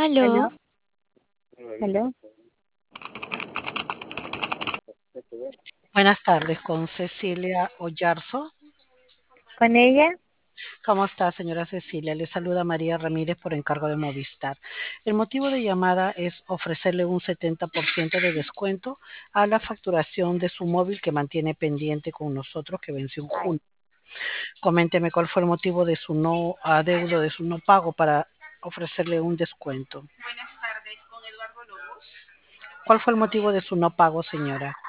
Aló, Aló, aló, buenas tardes con Cecilia Oyarzo. con ella. ¿Cómo está, señora Cecilia? Le saluda María Ramírez por encargo de Movistar. El motivo de llamada es ofrecerle un 70% de descuento a la facturación de su móvil que mantiene pendiente con nosotros que venció en junio. Coménteme cuál fue el motivo de su no adeudo, de su no pago para ofrecerle un descuento. ¿Cuál fue el motivo de su no pago, señora?